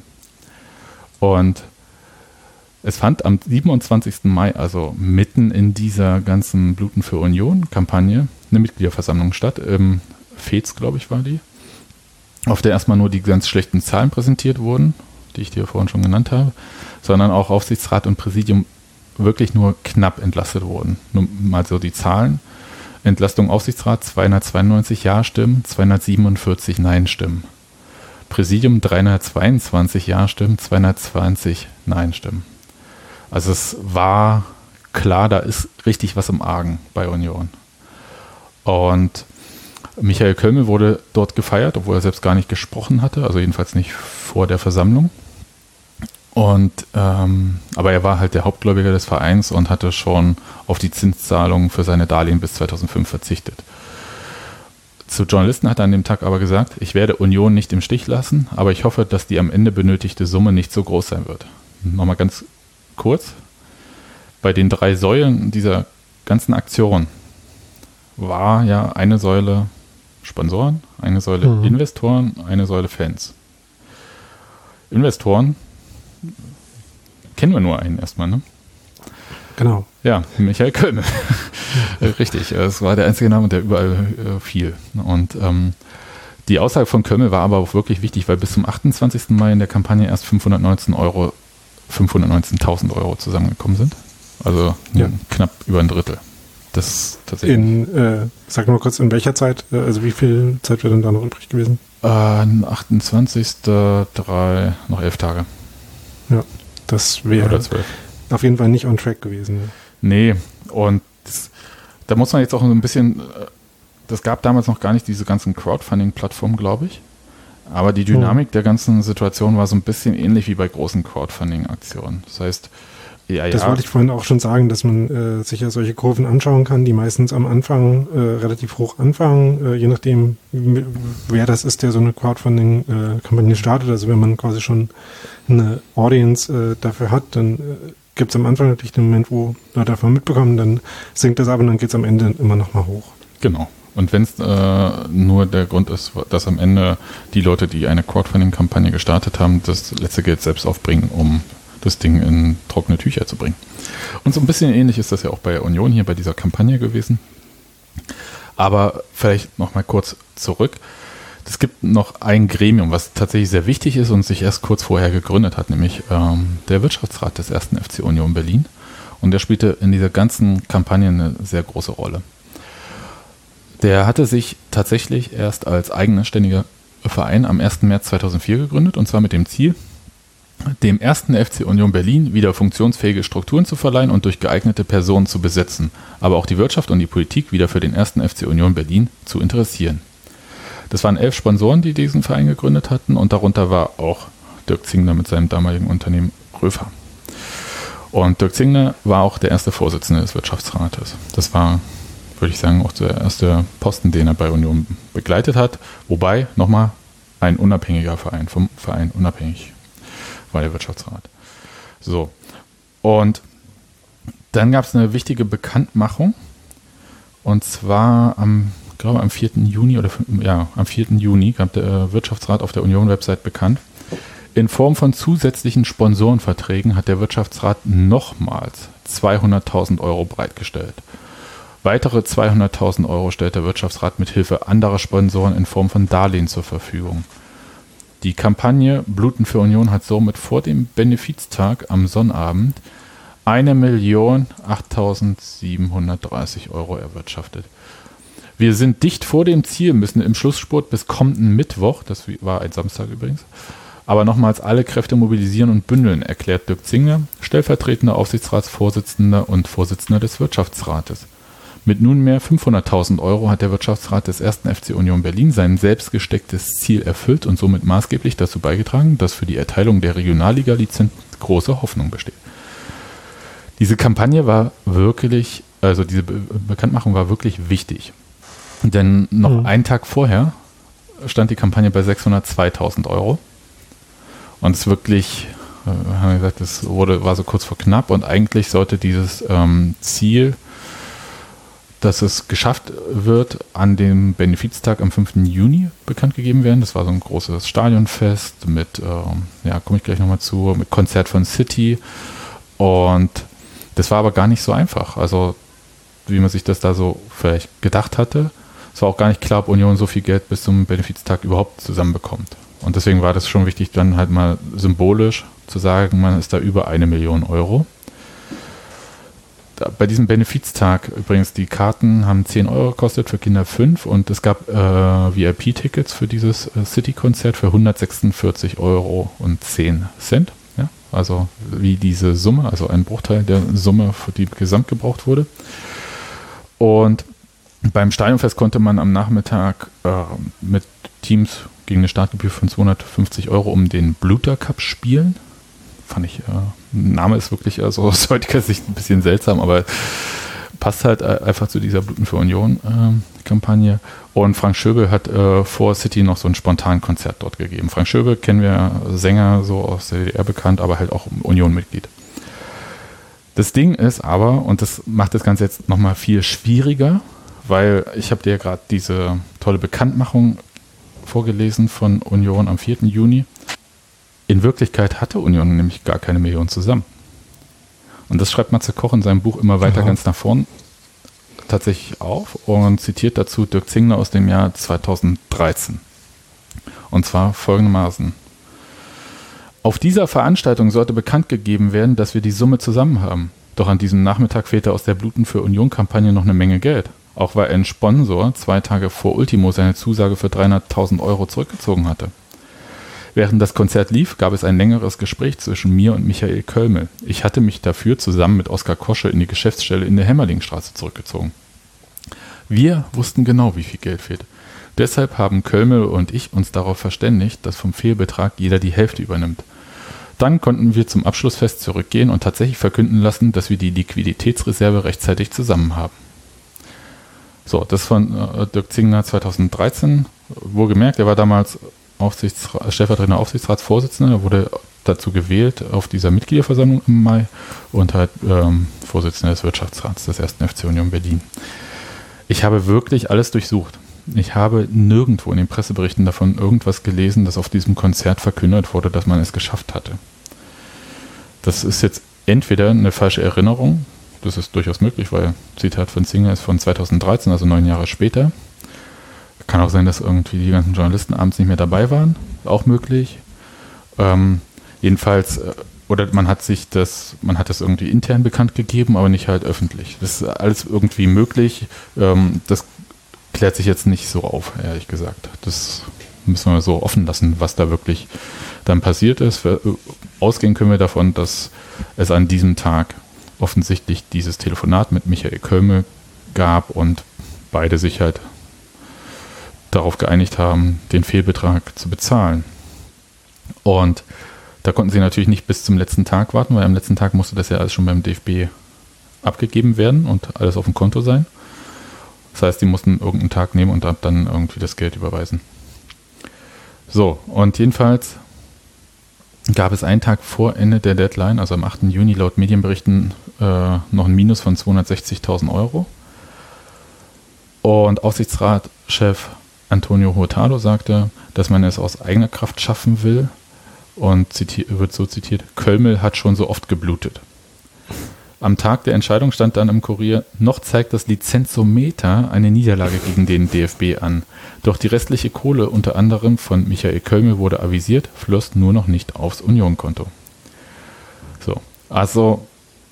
Und es fand am siebenundzwanzigsten Mai, also mitten in dieser ganzen Bluten für Union-Kampagne, eine Mitgliederversammlung statt. Im F E Z, glaube ich, war die. Auf der erstmal nur die ganz schlechten Zahlen präsentiert wurden, die ich dir vorhin schon genannt habe, sondern auch Aufsichtsrat und Präsidium wirklich nur knapp entlastet wurden. Nur mal so die Zahlen. Entlastung Aufsichtsrat zweihundertzweiundneunzig Ja-Stimmen, zweihundertsiebenundvierzig Nein-Stimmen. Präsidium dreihundertzweiundzwanzig Ja-Stimmen, zweihundertzwanzig Nein-Stimmen. Also es war klar, da ist richtig was im Argen bei Union. Und Michael Kölmel wurde dort gefeiert, obwohl er selbst gar nicht gesprochen hatte, also jedenfalls nicht vor der Versammlung. Und ähm, aber er war halt der Hauptgläubiger des Vereins und hatte schon auf die Zinszahlungen für seine Darlehen bis zweitausendfünf verzichtet. Zu Journalisten hat er an dem Tag aber gesagt, ich werde Union nicht im Stich lassen, aber ich hoffe, dass die am Ende benötigte Summe nicht so groß sein wird. Nochmal ganz kurz, bei den drei Säulen dieser ganzen Aktion war ja eine Säule Sponsoren, eine Säule mhm. Investoren, eine Säule Fans. Investoren kennen wir nur einen erstmal, ne? Genau. Ja, Michael Kölmel. Richtig, es war der einzige Name, der überall äh, fiel. Und ähm, die Aussage von Kölmel war aber auch wirklich wichtig, weil bis zum achtundzwanzigsten Mai in der Kampagne erst fünfhundertneunzehn Euro fünfhundertneunzehntausend Euro zusammengekommen sind. Also Ja. knapp über ein Drittel. Das ist tatsächlich. In, äh, sag mal kurz, in welcher Zeit, äh, also wie viel Zeit wäre denn da noch übrig gewesen? Äh, achtundzwanzigster drei noch elf Tage. Ja, das wäre Oder zwölf. auf jeden Fall nicht on track gewesen. Ja. Nee, und das, da muss man jetzt auch so ein bisschen, das gab damals noch gar nicht diese ganzen Crowdfunding-Plattformen, glaube ich. Aber die Dynamik hm. der ganzen Situation war so ein bisschen ähnlich wie bei großen Crowdfunding-Aktionen. Das heißt, ja, Das ja. wollte ich vorhin auch schon sagen, dass man äh, sich ja solche Kurven anschauen kann, die meistens am Anfang äh, relativ hoch anfangen, äh, je nachdem, w- wer das ist, der so eine Crowdfunding-Kampagne startet. Also wenn man quasi schon eine Audience äh, dafür hat, dann äh, gibt es am Anfang natürlich den Moment, wo Leute davon mitbekommen, dann sinkt das ab und dann geht es am Ende immer noch mal hoch. Genau. Und wenn es äh, nur der Grund ist, dass am Ende die Leute, die eine Crowdfunding-Kampagne gestartet haben, das letzte Geld selbst aufbringen, um das Ding in trockene Tücher zu bringen. Und so ein bisschen ähnlich ist das ja auch bei Union hier bei dieser Kampagne gewesen. Aber vielleicht noch mal kurz zurück. Es gibt noch ein Gremium, was tatsächlich sehr wichtig ist und sich erst kurz vorher gegründet hat, nämlich ähm, der Wirtschaftsrat des ersten F C Union Berlin. Und der spielte in dieser ganzen Kampagne eine sehr große Rolle. Der hatte sich tatsächlich erst als eigenständiger Verein am ersten März zweitausendvier gegründet, und zwar mit dem Ziel, dem ersten F C Union Berlin wieder funktionsfähige Strukturen zu verleihen und durch geeignete Personen zu besetzen, aber auch die Wirtschaft und die Politik wieder für den ersten F C Union Berlin zu interessieren. Das waren elf Sponsoren, die diesen Verein gegründet hatten, und darunter war auch Dirk Zingler mit seinem damaligen Unternehmen Röfer. Und Dirk Zingler war auch der erste Vorsitzende des Wirtschaftsrates. Das war, würde ich sagen, auch der erste Posten, den er bei Union begleitet hat, wobei nochmal ein unabhängiger Verein, vom Verein unabhängig war der Wirtschaftsrat. So. Und dann gab es eine wichtige Bekanntmachung, und zwar am, ich glaube am vierten Juni oder ja, am vierten Juni gab der Wirtschaftsrat auf der Union-Website bekannt. In Form von zusätzlichen Sponsorenverträgen hat der Wirtschaftsrat nochmals zweihunderttausend Euro bereitgestellt. Weitere zweihunderttausend Euro stellt der Wirtschaftsrat mit Hilfe anderer Sponsoren in Form von Darlehen zur Verfügung. Die Kampagne Bluten für Union hat somit vor dem Benefiztag am Sonnabend eine Million achttausendsiebenhundertdreißig Euro erwirtschaftet. Wir sind dicht vor dem Ziel, müssen im Schlussspurt bis kommenden Mittwoch, das war ein Samstag übrigens, aber nochmals alle Kräfte mobilisieren und bündeln, erklärt Dirk Zingler, stellvertretender Aufsichtsratsvorsitzender und Vorsitzender des Wirtschaftsrates. Mit nunmehr fünfhunderttausend Euro hat der Wirtschaftsrat des ersten F C Union Berlin sein selbst gestecktes Ziel erfüllt und somit maßgeblich dazu beigetragen, dass für die Erteilung der Regionalliga-Lizenz große Hoffnung besteht. Diese Kampagne war wirklich, also diese Be- Bekanntmachung war wirklich wichtig. Denn noch mhm. einen Tag vorher stand die Kampagne bei sechshundertzweitausend Euro. Und es wirklich, äh, haben wir gesagt, das wurde, war so kurz vor knapp, und eigentlich sollte dieses ähm, Ziel, dass es geschafft wird, an dem Benefiztag am fünften Juni bekannt gegeben werden. Das war so ein großes Stadionfest mit, ähm, ja, komme ich gleich nochmal zu, mit Konzert von City. Und das war aber gar nicht so einfach. Also, wie man sich das da so vielleicht gedacht hatte. Es war auch gar nicht klar, ob Union so viel Geld bis zum Benefiztag überhaupt zusammenbekommt. Und deswegen war das schon wichtig, dann halt mal symbolisch zu sagen, man ist da über eine Million Euro. Bei diesem Benefiztag übrigens, die Karten haben zehn Euro gekostet, für Kinder fünf, und es gab äh, V I P-Tickets für dieses äh, City-Konzert für hundertsechsundvierzig Euro und zehn Cent. Ja? Also wie diese Summe, also ein Bruchteil der Summe, für die gesamt gebraucht wurde. Und beim Stadionfest konnte man am Nachmittag äh, mit Teams gegen eine Startgebühr von zweihundertfünfzig Euro um den Bluter Cup spielen. Fand ich, äh, Name ist wirklich also aus heutiger Sicht ein bisschen seltsam, aber passt halt äh, einfach zu dieser Bluten für Union äh, Kampagne. Und Frank Schöbel hat äh, vor City noch so ein Spontankonzert dort gegeben. Frank Schöbel kennen wir, Sänger, so aus der D D R bekannt, aber halt auch Union-Mitglied. Das Ding ist aber, und das macht das Ganze jetzt nochmal viel schwieriger, weil ich habe dir ja gerade diese tolle Bekanntmachung vorgelesen von Union am vierten Juni. In Wirklichkeit hatte Union nämlich gar keine Million zusammen. Und das schreibt Matze Koch in seinem Buch immer weiter Aha. ganz nach vorn tatsächlich auf und zitiert dazu Dirk Zingler aus dem Jahr zweitausenddreizehn. Und zwar folgendermaßen. Auf dieser Veranstaltung sollte bekannt gegeben werden, dass wir die Summe zusammen haben. Doch an diesem Nachmittag fehlte aus der Bluten für Union-Kampagne noch eine Menge Geld. Auch weil ein Sponsor zwei Tage vor Ultimo seine Zusage für dreihunderttausend Euro zurückgezogen hatte. Während das Konzert lief, gab es ein längeres Gespräch zwischen mir und Michael Kölmel. Ich hatte mich dafür zusammen mit Oskar Kosche in die Geschäftsstelle in der Hämmerlingstraße zurückgezogen. Wir wussten genau, wie viel Geld fehlt. Deshalb haben Kölmel und ich uns darauf verständigt, dass vom Fehlbetrag jeder die Hälfte übernimmt. Dann konnten wir zum Abschlussfest zurückgehen und tatsächlich verkünden lassen, dass wir die Liquiditätsreserve rechtzeitig zusammen haben. So, das von äh, Dirk Zingler zweitausenddreizehn. Wohlgemerkt, er war damals Aufsichtsra- stellvertretender Aufsichtsratsvorsitzender, wurde dazu gewählt auf dieser Mitgliederversammlung im Mai und halt ähm, Vorsitzender des Wirtschaftsrats des ersten F C Union Berlin. Ich habe wirklich alles durchsucht. Ich habe nirgendwo in den Presseberichten davon irgendwas gelesen, dass auf diesem Konzert verkündet wurde, dass man es geschafft hatte. Das ist jetzt entweder eine falsche Erinnerung, das ist durchaus möglich, weil Zitat von Zingler ist von zweitausenddreizehn, also neun Jahre später. Kann auch sein, dass irgendwie die ganzen Journalisten abends nicht mehr dabei waren, auch möglich. Ähm, jedenfalls, äh, oder man hat sich das, man hat das irgendwie intern bekannt gegeben, aber nicht halt öffentlich. Das ist alles irgendwie möglich. Ähm, das klärt sich jetzt nicht so auf, ehrlich gesagt. Das müssen wir so offen lassen, was da wirklich dann passiert ist. Ausgehen können wir davon, dass es an diesem Tag offensichtlich dieses Telefonat mit Michael Kölmel gab und beide sich halt darauf geeinigt haben, den Fehlbetrag zu bezahlen. Und da konnten sie natürlich nicht bis zum letzten Tag warten, weil am letzten Tag musste das ja alles schon beim D F B abgegeben werden und alles auf dem Konto sein. Das heißt, die mussten irgendeinen Tag nehmen und dann irgendwie das Geld überweisen. So, und jedenfalls gab es einen Tag vor Ende der Deadline, also am achten Juni laut Medienberichten, äh, noch ein Minus von zweihundertsechzigtausend Euro. Und Aufsichtsratschef Antonio Hurtado sagte, dass man es aus eigener Kraft schaffen will und ziti- wird so zitiert, Kölmel hat schon so oft geblutet. Am Tag der Entscheidung stand dann im Kurier, noch zeigt das Lizenzometer eine Niederlage gegen den D F B an. Doch die restliche Kohle, unter anderem von Michael Kölmel, wurde avisiert, floss nur noch nicht aufs Union-Konto. So, also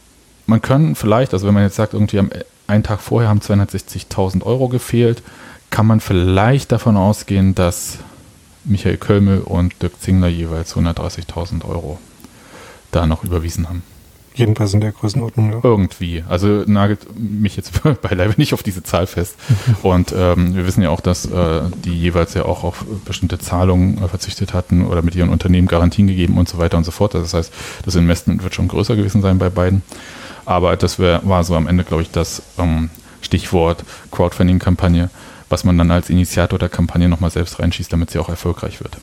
man kann vielleicht, also wenn man jetzt sagt, irgendwie am einen Tag vorher haben zweihundertsechzigtausend Euro gefehlt, kann man vielleicht davon ausgehen, dass Michael Kölmel und Dirk Zingler jeweils hundertdreißigtausend Euro da noch überwiesen haben. Jedenfalls in der Größenordnung, ja. Irgendwie. Also nagelt mich jetzt beileibe nicht auf diese Zahl fest. Und ähm, wir wissen ja auch, dass äh, die jeweils ja auch auf bestimmte Zahlungen äh, verzichtet hatten oder mit ihren Unternehmen Garantien gegeben und so weiter und so fort. Das heißt, das Investment wird schon größer gewesen sein bei beiden. Aber das wär, war so am Ende, glaube ich, das ähm, Stichwort Crowdfunding-Kampagne, was man dann als Initiator der Kampagne nochmal selbst reinschießt, damit sie auch erfolgreich wird.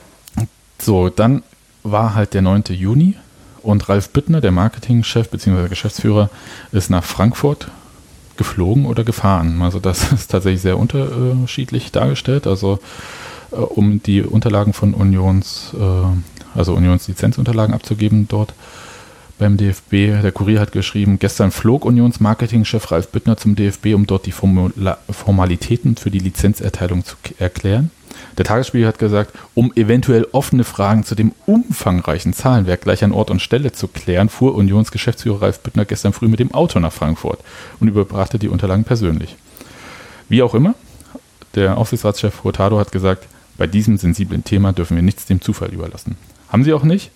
So, dann war halt der neunte Juni und Ralf Büttner, der Marketingchef bzw. Geschäftsführer, ist nach Frankfurt geflogen oder gefahren. Also das ist tatsächlich sehr unterschiedlich dargestellt. Also äh, um die Unterlagen von Unions, äh, also Unionslizenzunterlagen abzugeben dort beim D F B. Der Kurier hat geschrieben, gestern flog Unions Marketingchef Ralf Büttner zum D F B, um dort die Formula- Formalitäten für die Lizenzerteilung zu k- erklären. Der Tagesspiegel hat gesagt, um eventuell offene Fragen zu dem umfangreichen Zahlenwerk gleich an Ort und Stelle zu klären, fuhr Unions Geschäftsführer Ralf Büttner gestern früh mit dem Auto nach Frankfurt und überbrachte die Unterlagen persönlich. Wie auch immer, der Aufsichtsratschef Hurtado hat gesagt, bei diesem sensiblen Thema dürfen wir nichts dem Zufall überlassen. Haben sie auch nicht.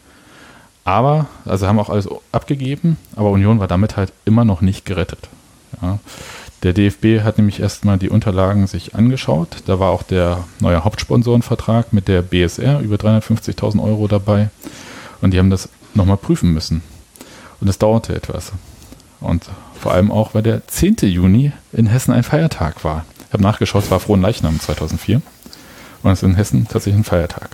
Aber, also haben auch alles abgegeben, aber Union war damit halt immer noch nicht gerettet. Ja. Der D F B hat nämlich erstmal die Unterlagen sich angeschaut. Da war auch der neue Hauptsponsorenvertrag mit der B S R über dreihundertfünfzigtausend Euro dabei. Und die haben das nochmal prüfen müssen. Und das dauerte etwas. Und vor allem auch, weil der zehnte Juni in Hessen ein Feiertag war. Ich habe nachgeschaut, es war Frohenleichnam zweitausendvier. Und es ist in Hessen tatsächlich ein Feiertag.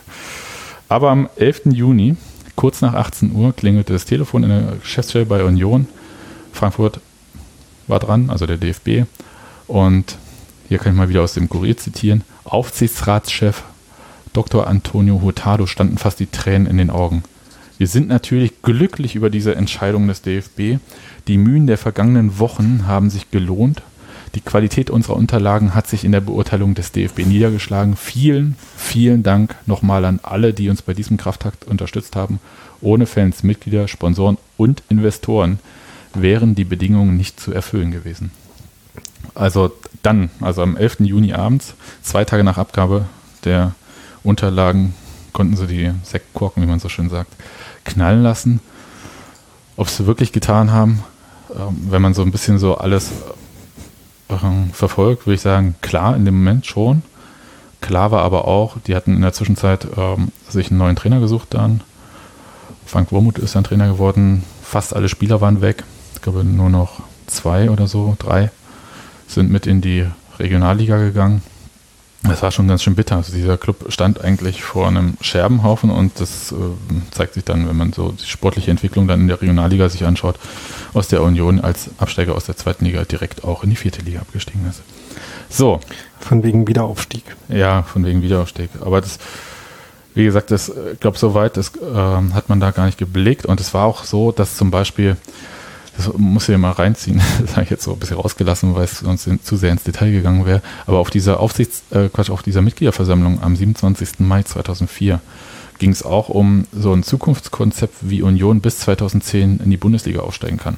Aber am elften Juni, kurz nach achtzehn Uhr, klingelte das Telefon in der Geschäftsstelle bei Union. Frankfurt war dran, also der D F B. Und hier kann ich mal wieder aus dem Kurier zitieren. Aufsichtsratschef Doktor Antonio Hurtado standen fast die Tränen in den Augen. Wir sind natürlich glücklich über diese Entscheidung des D F B. Die Mühen der vergangenen Wochen haben sich gelohnt. Die Qualität unserer Unterlagen hat sich in der Beurteilung des D F B niedergeschlagen. Vielen, vielen Dank nochmal an alle, die uns bei diesem Kraftakt unterstützt haben. Ohne Fans, Mitglieder, Sponsoren und Investoren wären die Bedingungen nicht zu erfüllen gewesen. Also dann, also am elften Juni abends, zwei Tage nach Abgabe der Unterlagen, konnten sie die Sektkorken, wie man so schön sagt, knallen lassen. Ob sie wirklich getan haben, wenn man so ein bisschen so alles verfolgt, würde ich sagen, klar, in dem Moment schon. Klar war aber auch, die hatten in der Zwischenzeit ähm, sich einen neuen Trainer gesucht dann. Frank Wormuth ist dann Trainer geworden. Fast alle Spieler waren weg. Ich glaube, nur noch zwei oder so, drei sind mit in die Regionalliga gegangen. Das war schon ganz schön bitter. Also dieser Club stand eigentlich vor einem Scherbenhaufen und das äh, zeigt sich dann, wenn man so die sportliche Entwicklung dann in der Regionalliga sich anschaut, aus der Union als Absteiger aus der zweiten Liga direkt auch in die vierte Liga abgestiegen ist. So. Von wegen Wiederaufstieg. Ja, von wegen Wiederaufstieg. Aber das, wie gesagt, das, ich glaube, soweit das äh, hat man da gar nicht geblickt und es war auch so, dass zum Beispiel, das muss ich ja mal reinziehen, das habe ich jetzt so ein bisschen rausgelassen, weil es sonst zu sehr ins Detail gegangen wäre, aber auf dieser Aufsichts, äh, Quatsch, auf dieser Mitgliederversammlung am siebenundzwanzigsten Mai zweitausendvier ging es auch um so ein Zukunftskonzept, wie Union bis zweitausendzehn in die Bundesliga aufsteigen kann.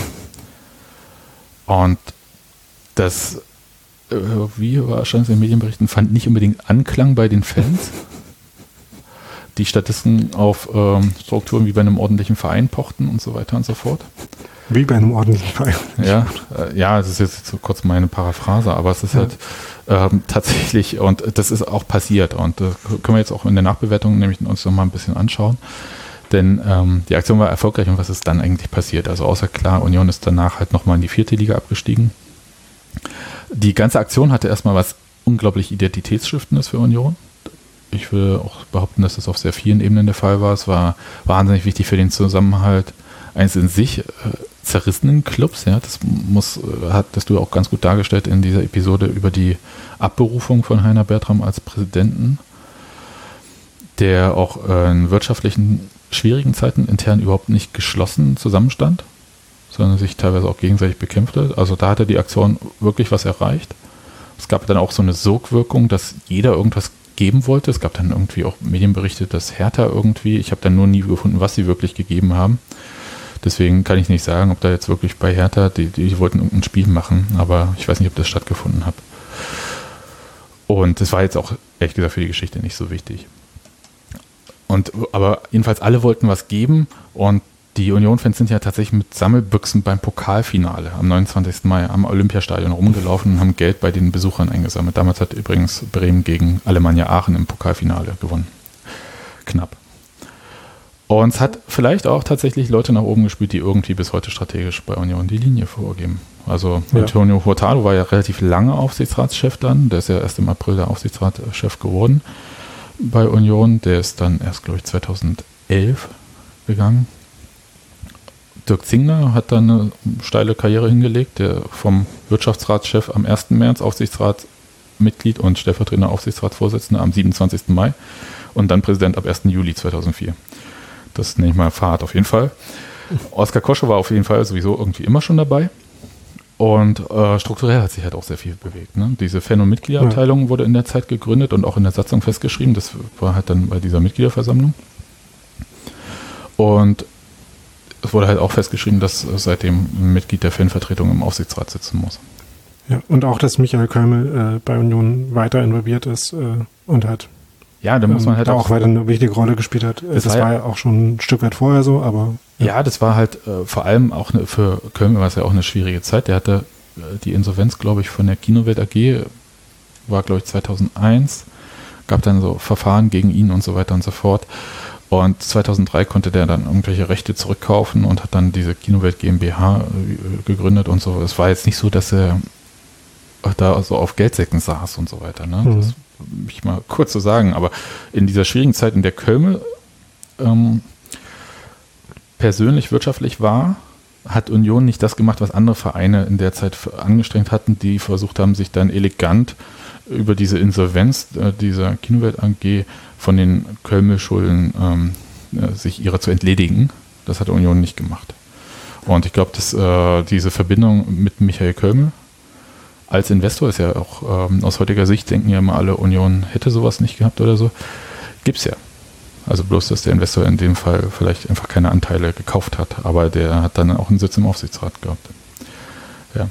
Und das, äh, wie wahrscheinlich in den Medienberichten, fand nicht unbedingt Anklang bei den Fans, die stattdessen auf ähm, Strukturen wie bei einem ordentlichen Verein pochten und so weiter und so fort. Wie bei einem ordentlichen Verein. Ja, äh, ja, das ist jetzt so kurz meine Paraphrase, aber es ist ja. halt ähm, tatsächlich, und das ist auch passiert und äh, können wir jetzt auch in der Nachbewertung nämlich uns noch mal ein bisschen anschauen, denn ähm, die Aktion war erfolgreich und was ist dann eigentlich passiert? Also außer klar, Union ist danach halt nochmal in die vierte Liga abgestiegen. Die ganze Aktion hatte erstmal was unglaublich Identitätsstiftendes für Union. Ich will auch behaupten, dass das auf sehr vielen Ebenen der Fall war. Es war wahnsinnig wichtig für den Zusammenhalt eines in sich äh, zerrissenen Clubs. Ja, das muss, äh, hattest du auch ganz gut dargestellt in dieser Episode über die Abberufung von Heiner Bertram als Präsidenten, der auch äh, in wirtschaftlichen schwierigen Zeiten intern überhaupt nicht geschlossen zusammenstand, sondern sich teilweise auch gegenseitig bekämpfte. Also da hat er die Aktion wirklich was erreicht. Es gab dann auch so eine Sogwirkung, dass jeder irgendwas geben wollte. Es gab dann irgendwie auch Medienberichte, dass Hertha irgendwie, ich habe dann nur nie gefunden, was sie wirklich gegeben haben. Deswegen kann ich nicht sagen, ob da jetzt wirklich bei Hertha, die, die wollten irgendein Spiel machen, aber ich weiß nicht, ob das stattgefunden hat. Und das war jetzt auch, ehrlich gesagt, für die Geschichte nicht so wichtig. Und, aber jedenfalls alle wollten was geben und die Union-Fans sind ja tatsächlich mit Sammelbüchsen beim Pokalfinale am neunundzwanzigsten Mai am Olympiastadion rumgelaufen und haben Geld bei den Besuchern eingesammelt. Damals hat übrigens Bremen gegen Alemannia Aachen im Pokalfinale gewonnen. Knapp. Und es hat vielleicht auch tatsächlich Leute nach oben gespielt, die irgendwie bis heute strategisch bei Union die Linie vorgeben. Also ja. Antonio Hurtado war ja relativ lange Aufsichtsratschef dann. Der ist ja erst im April der Aufsichtsratschef geworden bei Union. Der ist dann erst, glaube ich, zweitausendelf gegangen. Dirk Zingler hat dann eine steile Karriere hingelegt, der vom Wirtschaftsratschef am ersten März Aufsichtsratsmitglied und stellvertretender Aufsichtsratsvorsitzender am siebenundzwanzigsten Mai und dann Präsident ab ersten Juli zweitausendvier. Das nenne ich mal Fahrt auf jeden Fall. Oskar Kosche war auf jeden Fall sowieso irgendwie immer schon dabei und äh, strukturell hat sich halt auch sehr viel bewegt. Ne? Diese Fan- und Mitgliederabteilung ja. wurde in der Zeit gegründet und auch in der Satzung festgeschrieben. Das war halt dann bei dieser Mitgliederversammlung. Und es wurde halt auch festgeschrieben, dass seitdem ein Mitglied der Fanvertretung im Aufsichtsrat sitzen muss. Ja, und auch, dass Michael Kölmel äh, bei Union weiter involviert ist äh, und hat ja, da muss man halt da auch, auch weiter eine wichtige Rolle gespielt hat. Das, das war ja auch schon ein Stück weit vorher so, aber ja, ja das war halt äh, vor allem auch eine, für Kölmel war es ja auch eine schwierige Zeit. Der hatte äh, die Insolvenz, glaube ich, von der Kinowelt A G, war, glaube ich, zweitausendeins, gab dann so Verfahren gegen ihn und so weiter und so fort. Und zweitausenddrei konnte der dann irgendwelche Rechte zurückkaufen und hat dann diese Kinowelt GmbH gegründet und so. Es war jetzt nicht so, dass er da so auf Geldsäcken saß und so weiter. Ne? Mhm. Das will ich mal kurz so sagen. Aber in dieser schwierigen Zeit, in der Kölmel ähm, persönlich wirtschaftlich war, hat Union nicht das gemacht, was andere Vereine in der Zeit angestrengt hatten, die versucht haben, sich dann elegant über diese Insolvenz äh, dieser Kinowelt A G von den Kölmel-Schulden ähm, äh, sich ihrer zu entledigen. Das hat Union nicht gemacht. Und ich glaube, dass äh, diese Verbindung mit Michael Kölmel als Investor ist ja auch ähm, aus heutiger Sicht, denken ja immer alle, Union hätte sowas nicht gehabt oder so. Gibt's ja. Also bloß, dass der Investor in dem Fall vielleicht einfach keine Anteile gekauft hat, aber der hat dann auch einen Sitz im Aufsichtsrat gehabt. Ja.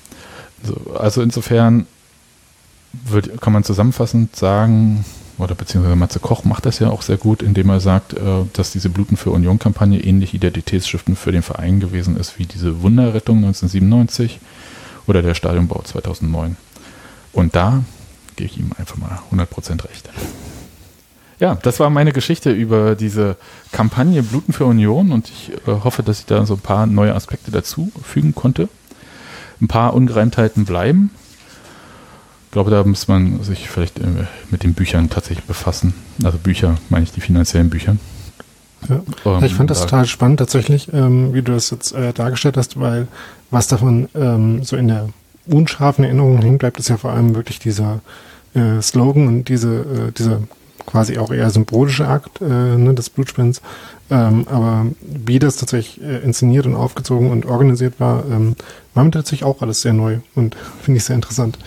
So, also insofern wird, kann man zusammenfassend sagen, oder beziehungsweise Matze Koch macht das ja auch sehr gut, indem er sagt, äh, dass diese Bluten für Union-Kampagne ähnlich identitätsstiftend für den Verein gewesen ist wie diese Wunderrettung neunzehnhundertsiebenundneunzig oder der Stadionbau zweitausendneun. Und da gebe ich ihm einfach mal hundert Prozent recht. Ja, das war meine Geschichte über diese Kampagne Bluten für Union und ich äh, hoffe, dass ich da so ein paar neue Aspekte dazu fügen konnte. Ein paar Ungereimtheiten bleiben. Ich glaube, da muss man sich vielleicht äh, mit den Büchern tatsächlich befassen. Also Bücher, meine ich die finanziellen Bücher. Ja. Ähm, ich fand das da total spannend tatsächlich, ähm, wie du das jetzt äh, dargestellt hast, weil was davon ähm, so in der unscharfen Erinnerung hängen bleibt, ist ja vor allem wirklich dieser äh, Slogan und diese, äh, dieser quasi auch eher symbolische Akt äh, ne, des Blutspendens. Ähm, aber wie das tatsächlich äh, inszeniert und aufgezogen und organisiert war, ähm, war mir tatsächlich auch alles sehr neu und finde ich sehr interessant.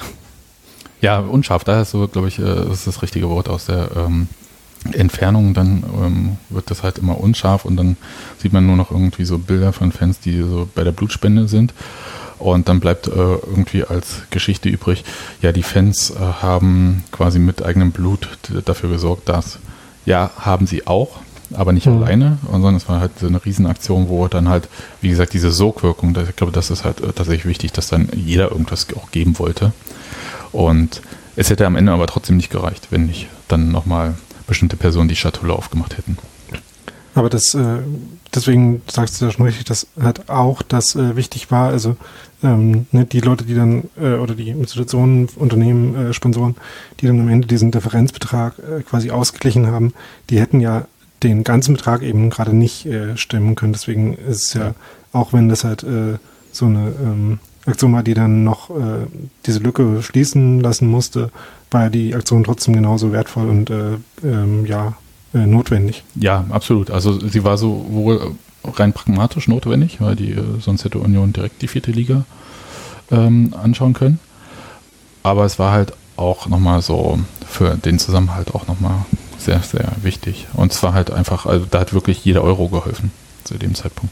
Ja, unscharf, da ist so, glaube ich, das ist das richtige Wort aus der ähm, Entfernung, dann ähm, wird das halt immer unscharf und dann sieht man nur noch irgendwie so Bilder von Fans, die so bei der Blutspende sind. Und dann bleibt äh, irgendwie als Geschichte übrig, ja, die Fans äh, haben quasi mit eigenem Blut d- dafür gesorgt, dass, ja, haben sie auch, aber nicht mhm. alleine, sondern es war halt so eine Riesenaktion, wo dann halt, wie gesagt, diese Sogwirkung, ich glaube, das ist halt äh, tatsächlich wichtig, dass dann jeder irgendwas auch geben wollte. Und es hätte am Ende aber trotzdem nicht gereicht, wenn nicht dann nochmal bestimmte Personen die Schatulle aufgemacht hätten. Aber das, äh, deswegen sagst du ja schon richtig, dass halt auch das äh, wichtig war, also ähm, ne, die Leute, die dann, äh, oder die Institutionen, Unternehmen, äh, Sponsoren, die dann am Ende diesen Differenzbetrag äh, quasi ausgeglichen haben, die hätten ja den ganzen Betrag eben gerade nicht äh, stemmen können. Deswegen ist es ja, auch wenn das halt äh, so eine ähm, Aktion war, die dann noch äh, diese Lücke schließen lassen musste, war die Aktion trotzdem genauso wertvoll und äh, ähm, ja, äh, notwendig. Ja, absolut. Also sie war sowohl rein pragmatisch notwendig, weil die äh, sonst hätte Union direkt die vierte Liga ähm, anschauen können. Aber es war halt auch nochmal so für den Zusammenhalt auch nochmal sehr, sehr wichtig. Und es war halt einfach, also da hat wirklich jeder Euro geholfen zu dem Zeitpunkt.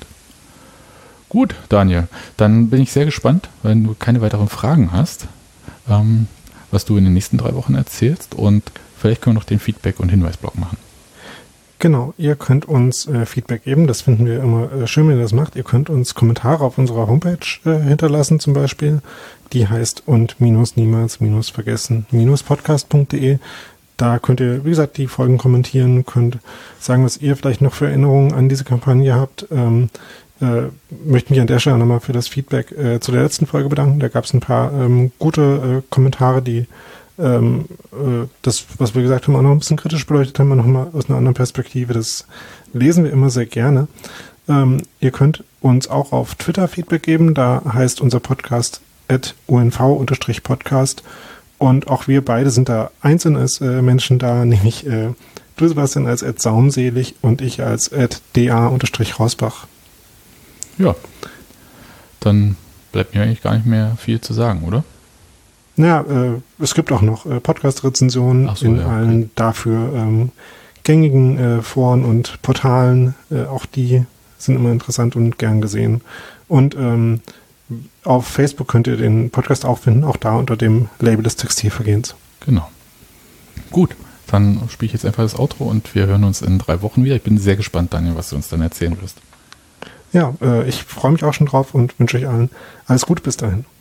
Gut, Daniel, dann bin ich sehr gespannt, wenn du keine weiteren Fragen hast, ähm, was du in den nächsten drei Wochen erzählst und vielleicht können wir noch den Feedback- und Hinweisblock machen. Genau, ihr könnt uns äh, Feedback geben, das finden wir immer äh, schön, wenn ihr das macht. Ihr könnt uns Kommentare auf unserer Homepage äh, hinterlassen zum Beispiel, die heißt und minus niemals minus vergessen minus podcast punkt de. Da könnt ihr, wie gesagt, die Folgen kommentieren, könnt sagen, was ihr vielleicht noch für Erinnerungen an diese Kampagne habt. Ähm, äh, möchte mich an der Stelle nochmal für das Feedback äh, zu der letzten Folge bedanken. Da gab es ein paar ähm, gute äh, Kommentare, die ähm, äh, das, was wir gesagt haben, auch noch ein bisschen kritisch beleuchtet haben, wir nochmal aus einer anderen Perspektive. Das lesen wir immer sehr gerne. Ähm, ihr könnt uns auch auf Twitter Feedback geben. Da heißt unser Podcast at u n v Podcast. Und auch wir beide sind da einzeln als äh, Menschen da, nämlich äh, du Sebastian als at saumselig und ich als at da-rausbach. Ja, dann bleibt mir eigentlich gar nicht mehr viel zu sagen, oder? Naja, äh, es gibt auch noch äh, Podcast-Rezensionen so, in ja, allen okay. dafür ähm, gängigen äh, Foren und Portalen. Äh, auch die sind immer interessant und gern gesehen. Und ähm, auf Facebook könnt ihr den Podcast auch finden, auch da unter dem Label des Textilvergehens. Genau. Gut, dann spiele ich jetzt einfach das Outro und wir hören uns in drei Wochen wieder. Ich bin sehr gespannt, Daniel, was du uns dann erzählen wirst. Ja, äh, ich freue mich auch schon drauf und wünsche euch allen alles Gute bis dahin.